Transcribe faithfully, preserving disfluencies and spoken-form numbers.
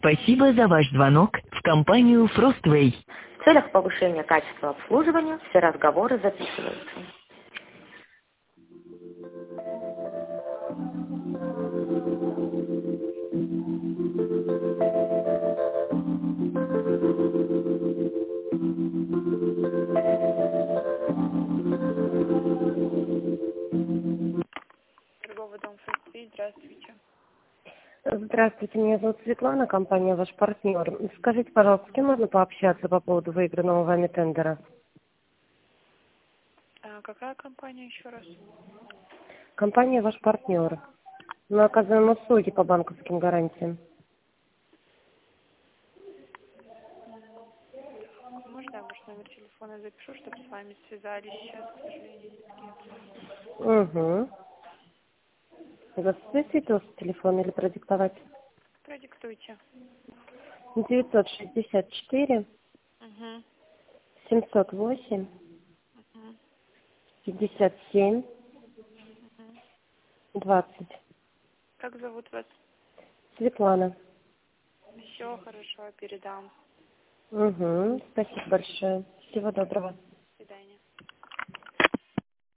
Спасибо за ваш звонок в компанию Frostway. В целях повышения качества обслуживания все разговоры записываются. Торговый дом Frostway, здравствуйте. Здравствуйте, меня зовут Светлана, компания «Ваш партнер». Скажите, пожалуйста, с кем можно пообщаться по поводу выигранного вами тендера? А какая компания еще раз? Компания «Ваш партнер». Мы оказываем услуги по банковским гарантиям. Можно я ваш номер телефона запишу, чтобы с вами связались? Сейчас, к сожалению, нет. Угу. Записывайте телефон или продиктовать? Продиктуйте. девятьсот шестьдесят четыре Угу. семьсот восемь Угу. пятьдесят семь двадцать. Как зовут вас? Светлана. Все хорошо, передам. Угу. Спасибо большое. Всего доброго.